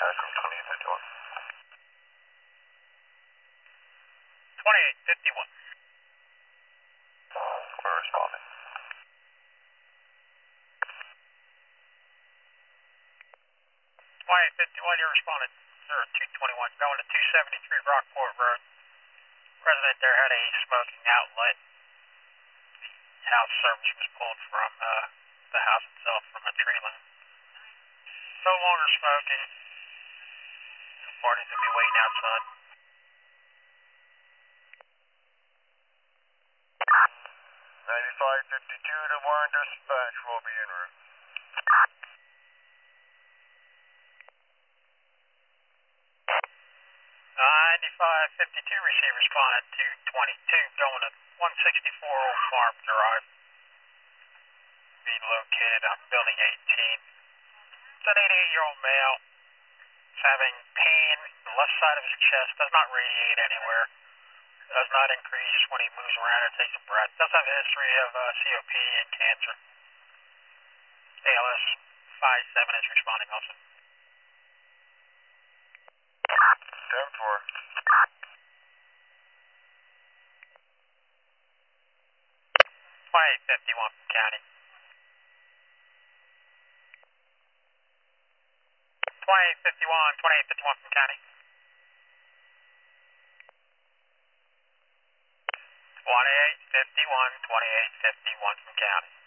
Acrom 2851. 2851. We're responding. 2851, you're responding. 0221, going to 273 Rockport Road. Resident there had a smoking outlet. House service was pulled from the house itself from a tree line. No longer smoking. The parties will be waiting outside. 9552 to Warren Dispatch will be en route. 9552, receive responded to 22, going to 164 Old Farm Drive. Being located on Building 18. It's an 88-year-old male. He's having pain on the left side of his chest. Does not radiate anywhere. Does not increase when he moves around or takes a breath. Does have a history of COPD and cancer. ALS 57 is responding also. 10-4. 2851 from County. 2851 from County. 2851 from County.